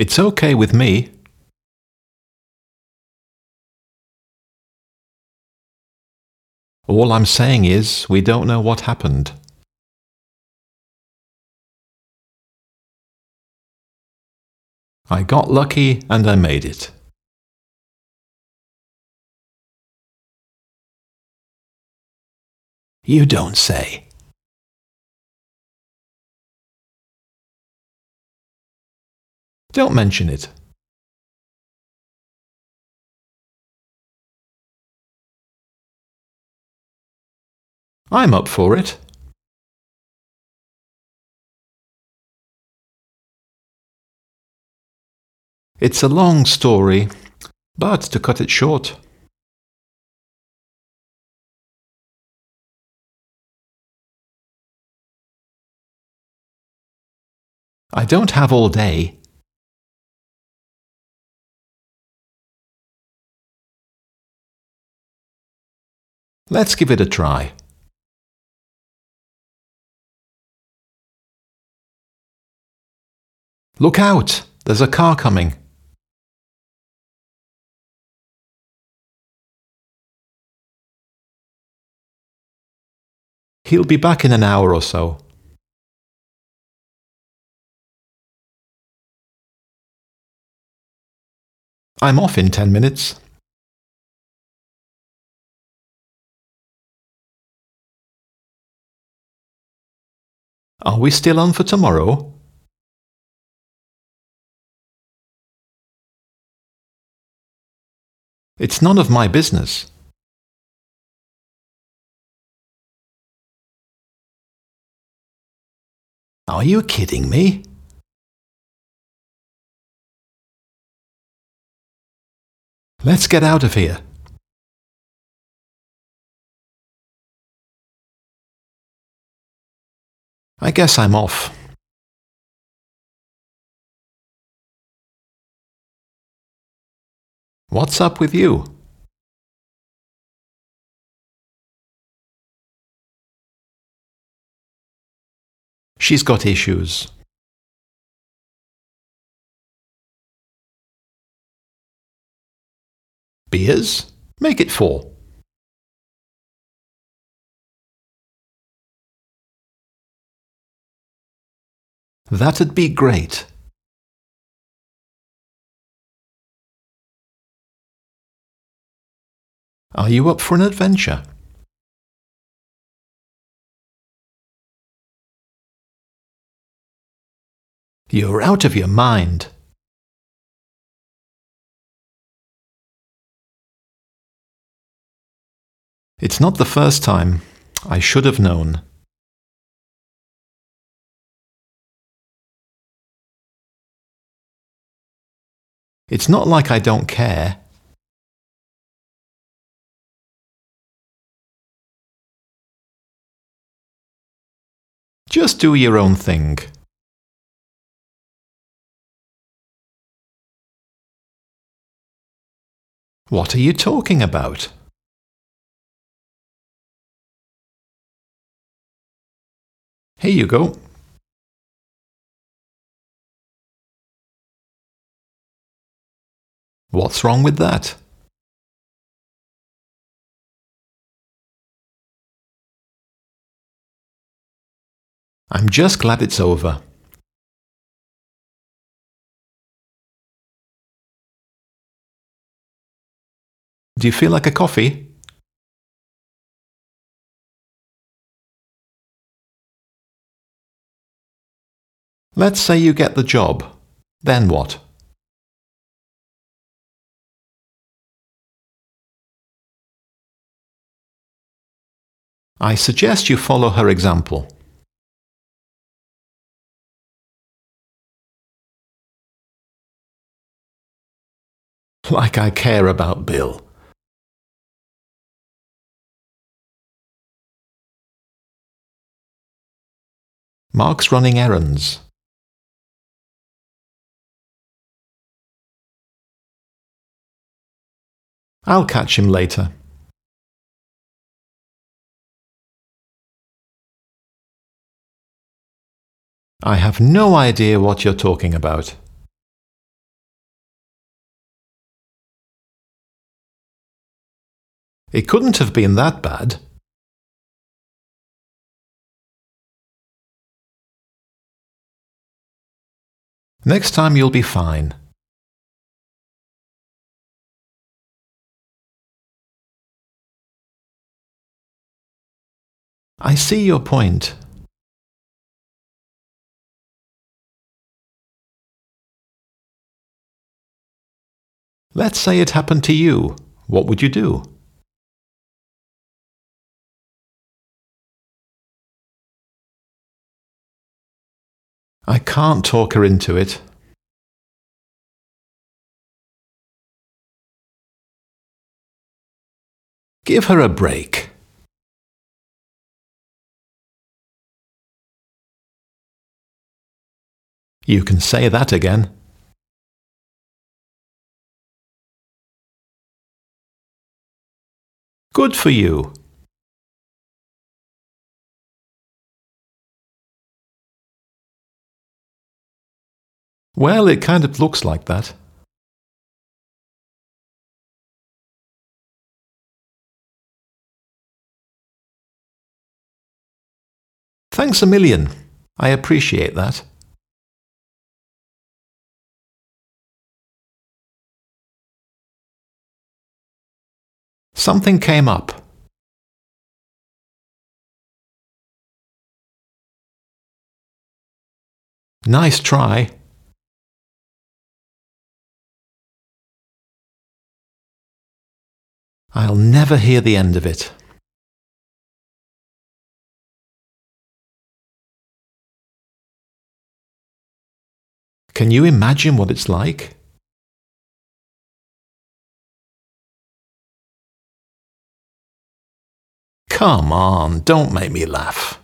It's okay with me. All I'm saying is we don't know what happened. I got lucky and I made it. You don't say. Don't mention it. I'm up for it. It's a long story, but to cut it short, I don't have all day. Let's give it a try. Look out! There's a car coming. He'll be back in an hour or so. I'm off in 10 minutes. Are we still on for tomorrow? It's none of my business. Are you kidding me? Let's get out of here. I guess I'm off. What's up with you? She's got issues. Beers? Make it 4. That'd be great. Are you up for an adventure? You're out of your mind. It's not the first time. I should have known. It's not like I don't care. Just do your own thing. What are you talking about? Here you go. What's wrong with that? I'm just glad it's over. Do you feel like a coffee? Let's say you get the job. Then what? I suggest you follow her example. Like I care about Bill. Mark's running errands. I'll catch him later. I have no idea what you're talking about. It couldn't have been that bad. Next time you'll be fine. I see your point. Let's say it happened to you. What would you do? I can't talk her into it. Give her a break. You can say that again. Good for you. Well, it kind of looks like that. Thanks a million. I appreciate that. Something came up. Nice try. I'll never hear the end of it. Can you imagine what it's like? Come on, don't make me laugh.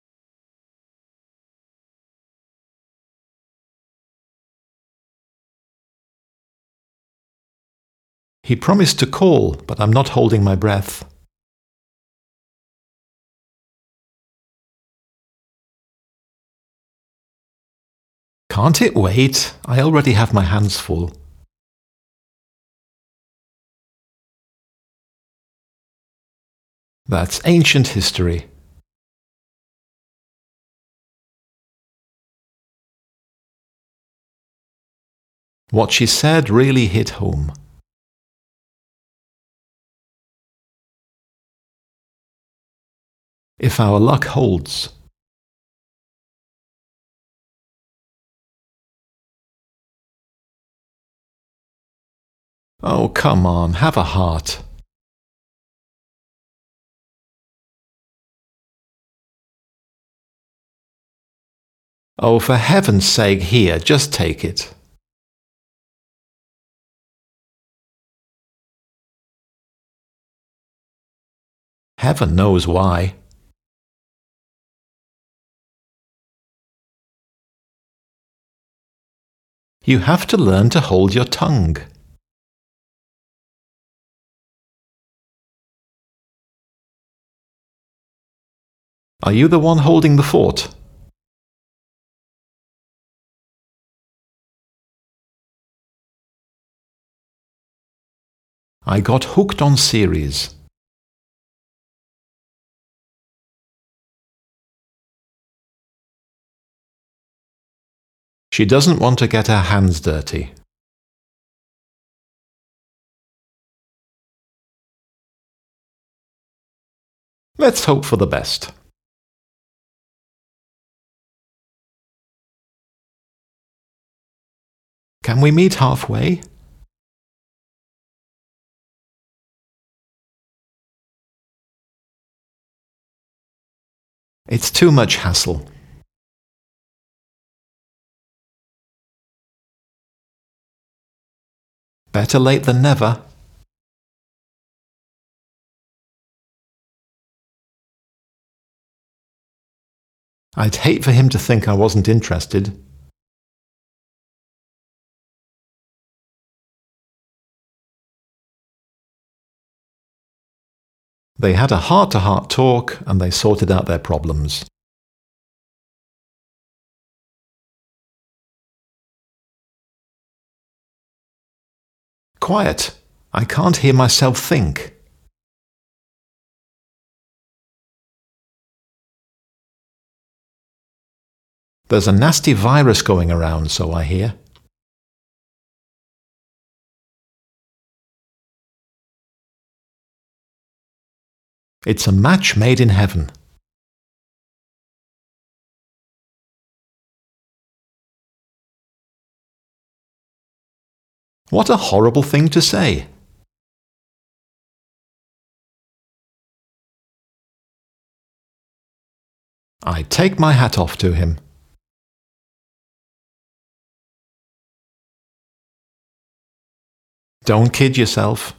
He promised to call, but I'm not holding my breath. Can't it wait? I already have my hands full. That's ancient history. What she said really hit home. If our luck holds. Oh, come on, have a heart. Oh, for heaven's sake, here, just take it. Heaven knows why. You have to learn to hold your tongue. Are you the one holding the fort? I got hooked on series. She doesn't want to get her hands dirty. Let's hope for the best. Can we meet halfway? It's too much hassle. Better late than never. I'd hate for him to think I wasn't interested. They had a heart-to-heart talk and they sorted out their problems. Quiet. I can't hear myself think. There's a nasty virus going around, so I hear. It's a match made in heaven. What a horrible thing to say. I take my hat off to him. Don't kid yourself.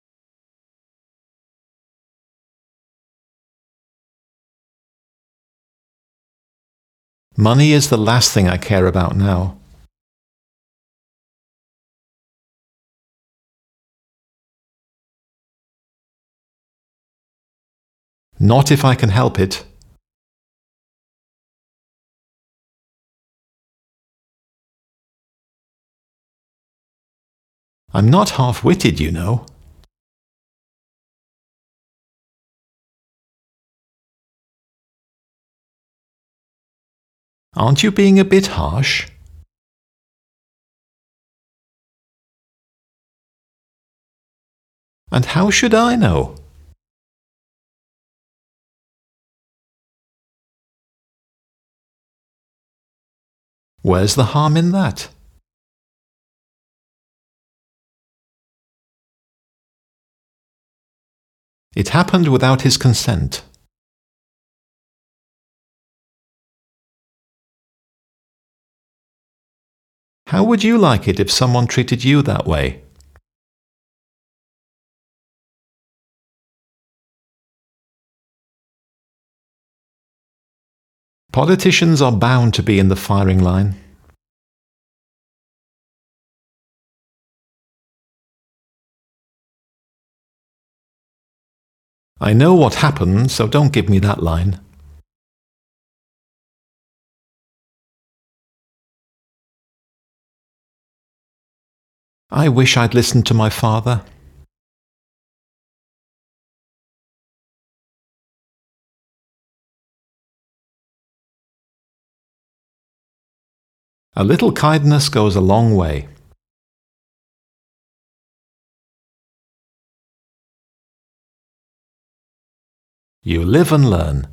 Money is the last thing I care about now. Not if I can help it. I'm not half-witted, you know. Aren't you being a bit harsh? And how should I know? Where's the harm in that? It happened without his consent. How would you like it if someone treated you that way? Politicians are bound to be in the firing line. I know what happened, so don't give me that line. I wish I'd listened to my father. A little kindness goes a long way. You live and learn.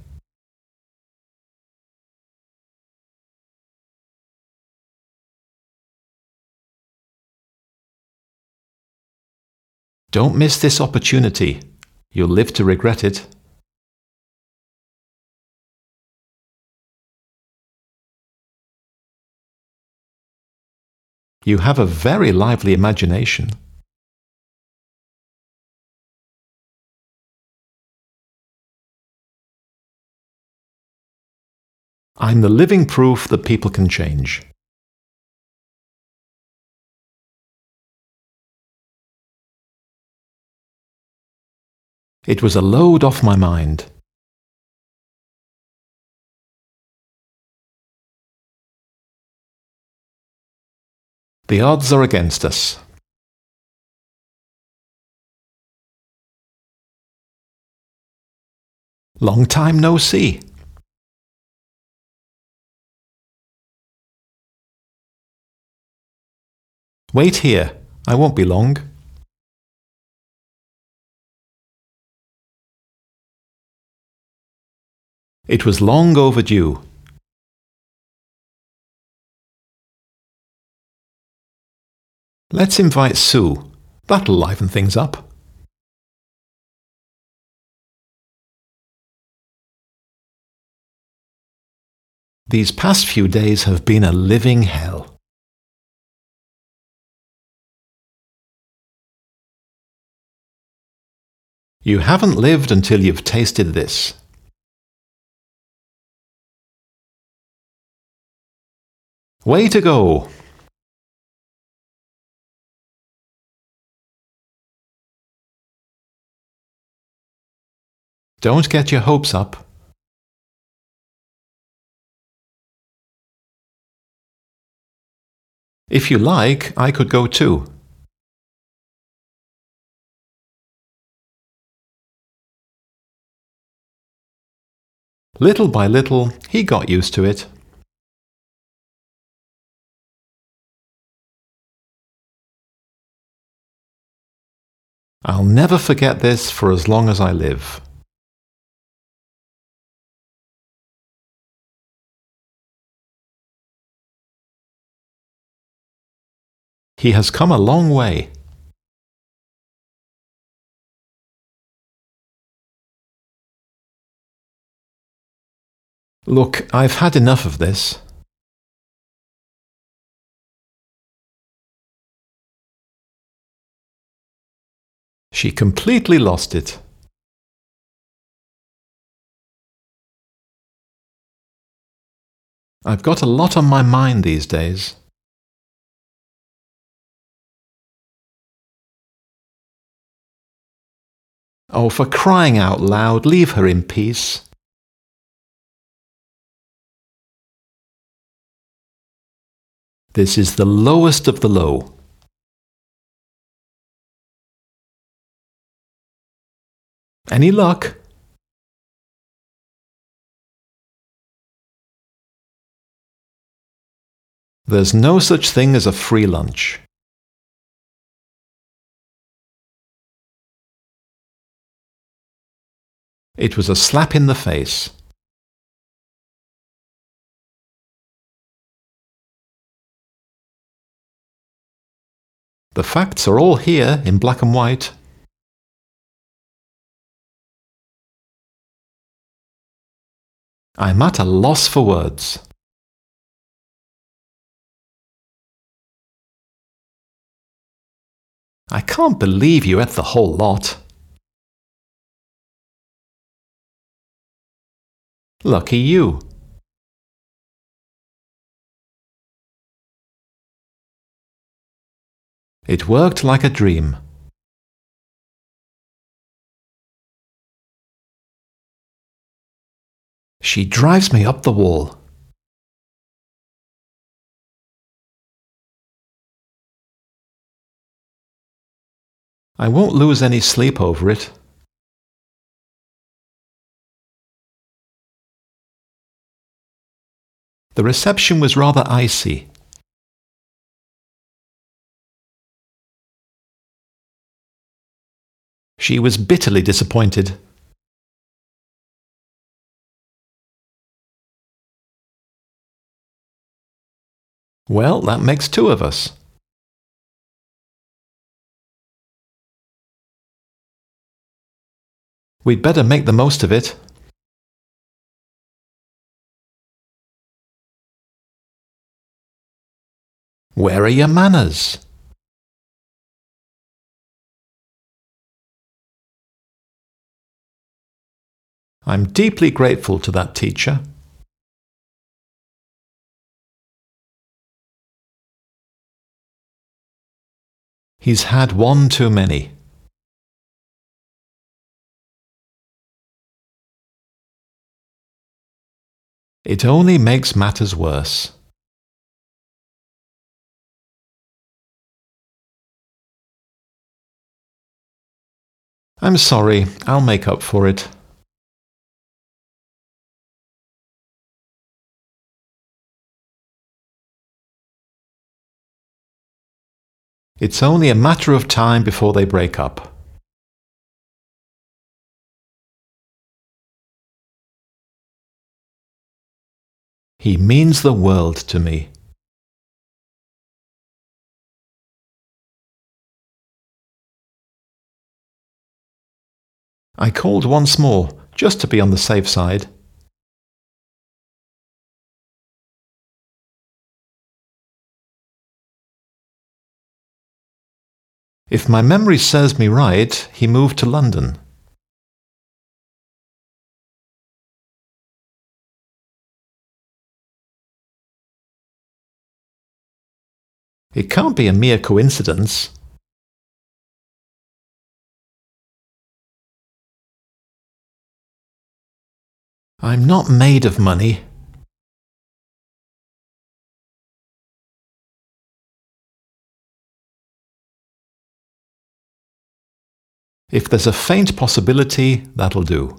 Don't miss this opportunity. You'll live to regret it. You have a very lively imagination. I'm the living proof that people can change. It was a load off my mind. The odds are against us. Long time no see. Wait here. I won't be long. It was long overdue. Let's invite Sue. That'll liven things up. These past few days have been a living hell. You haven't lived until you've tasted this. Way to go! Don't get your hopes up. If you like, I could go too. Little by little, he got used to it. I'll never forget this for as long as I live. He has come a long way. Look, I've had enough of this. She completely lost it. I've got a lot on my mind these days. Oh, for crying out loud, leave her in peace. This is the lowest of the low. Any luck? There's no such thing as a free lunch. It was a slap in the face. The facts are all here in black and white. I'm at a loss for words. I can't believe you ate the whole lot. Lucky you. It worked like a dream. She drives me up the wall. I won't lose any sleep over it. The reception was rather icy. She was bitterly disappointed. Well, that makes two of us. We'd better make the most of it. Where are your manners? I'm deeply grateful to that teacher. He's had one too many. It only makes matters worse. I'm sorry, I'll make up for it. It's only a matter of time before they break up. He means the world to me. I called once more, just to be on the safe side. If my memory serves me right, he moved to London. It can't be a mere coincidence. I'm not made of money. If there's a faint possibility, that'll do.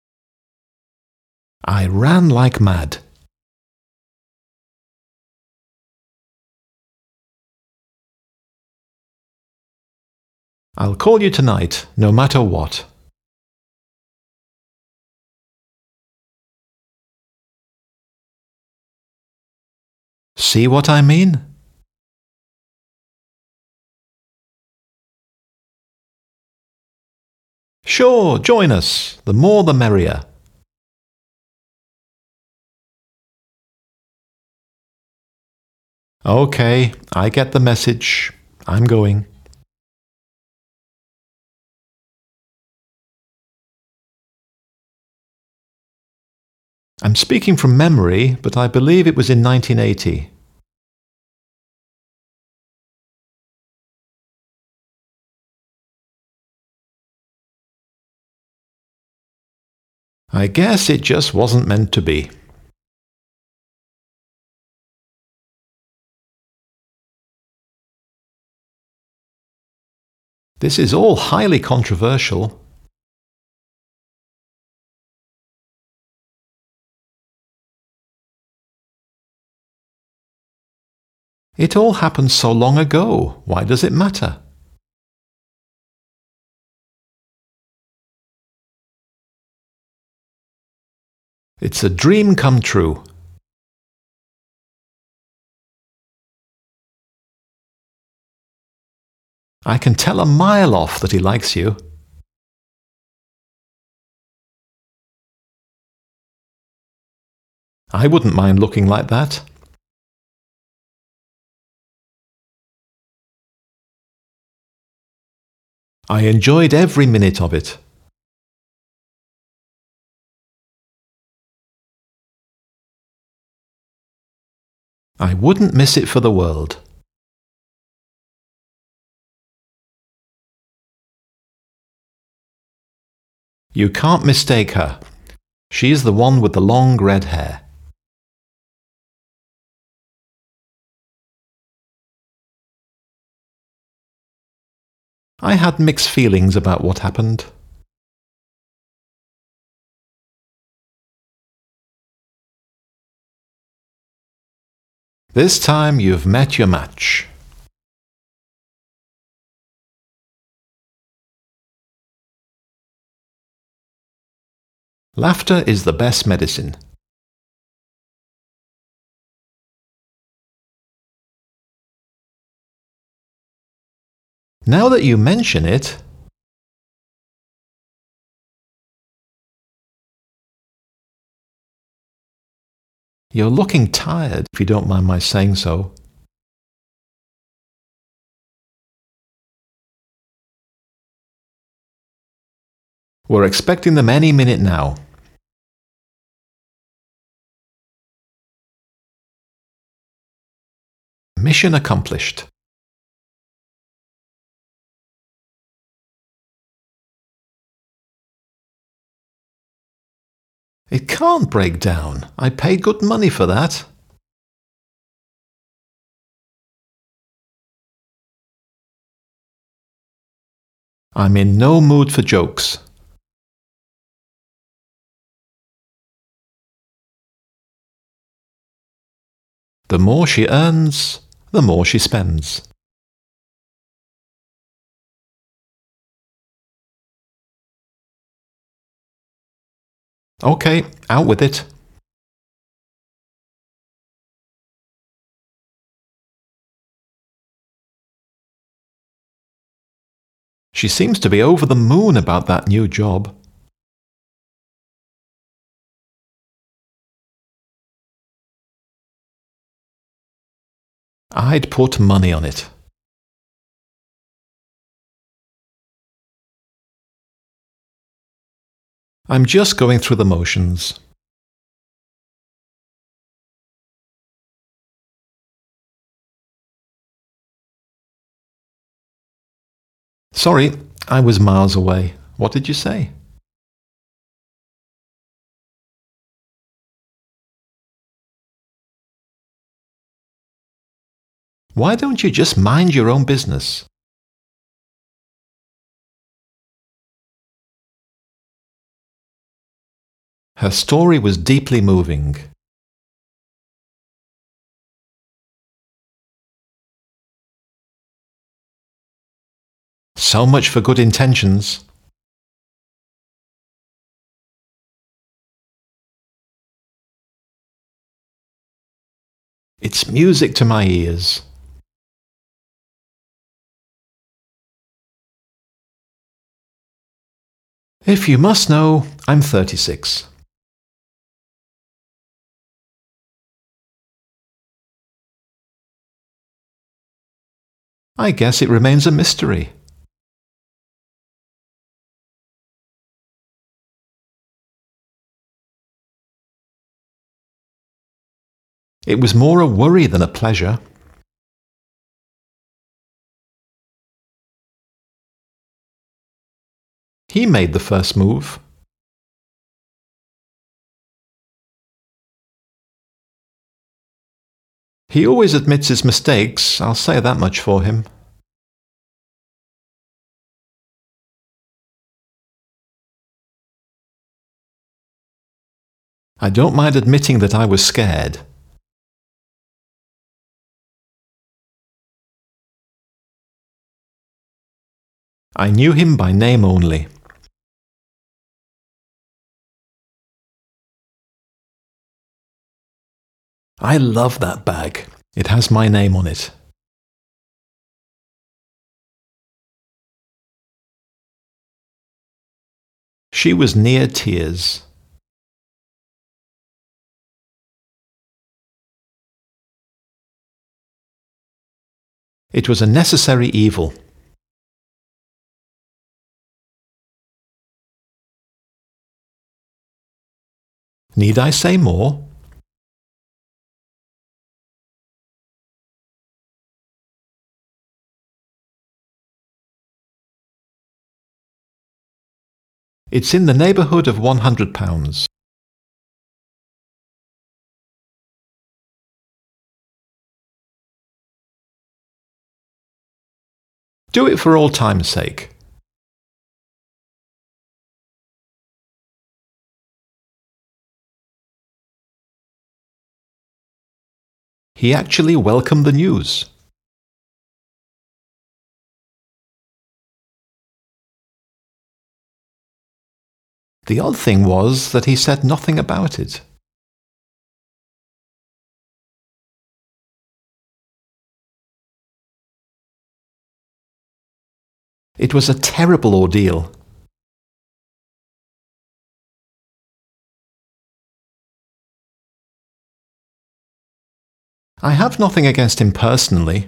I ran like mad. I'll call you tonight, no matter what. See what I mean? Sure, join us. The more the merrier. Okay, I get the message. I'm going. I'm speaking from memory, but I believe it was in 1980. I guess it just wasn't meant to be. This is all highly controversial. It all happened so long ago. Why does it matter? It's a dream come true. I can tell a mile off that he likes you. I wouldn't mind looking like that. I enjoyed every minute of it. I wouldn't miss it for the world. You can't mistake her. She's the one with the long red hair. I had mixed feelings about what happened. This time you've met your match. Laughter is the best medicine. Now that you mention it, you're looking tired, if you don't mind my saying so. We're expecting them any minute now. Mission accomplished. It can't break down. I paid good money for that. I'm in no mood for jokes. The more she earns, the more she spends. Okay, out with it. She seems to be over the moon about that new job. I'd put money on it. I'm just going through the motions. Sorry, I was miles away. What did you say? Why don't you just mind your own business? Her story was deeply moving. So much for good intentions. It's music to my ears. If you must know, I'm 36. I guess it remains a mystery. It was more a worry than a pleasure. He made the first move. He always admits his mistakes, I'll say that much for him. I don't mind admitting that I was scared. I knew him by name only. I love that bag. It has my name on it. She was near tears. It was a necessary evil. Need I say more? It's in the neighbourhood of £100. Do it for old time's sake. He actually welcomed the news. The odd thing was that he said nothing about it. It was a terrible ordeal. I have nothing against him personally.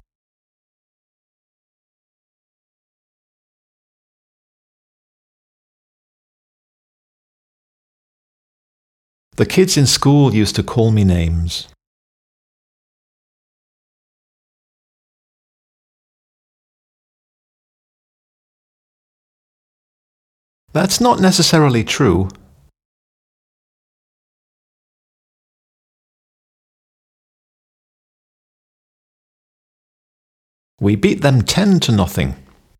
The kids in school used to call me names. That's not necessarily true. We beat them 10-0.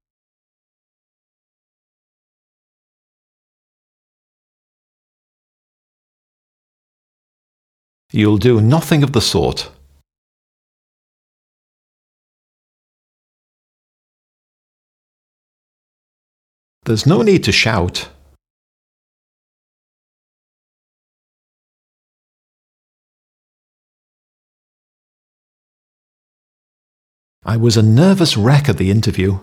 You'll do nothing of the sort. There's no need to shout. I was a nervous wreck at the interview.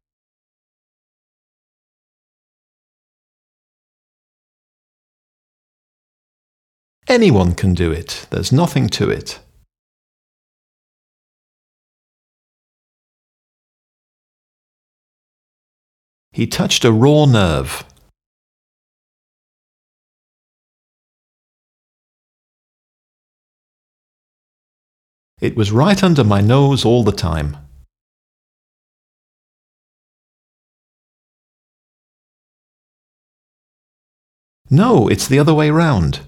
Anyone can do it. There's nothing to it. He touched a raw nerve. It was right under my nose all the time. No, it's the other way round.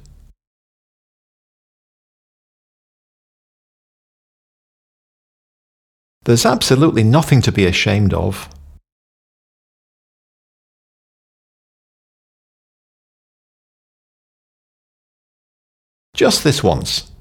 There's absolutely nothing to be ashamed of. Just this once.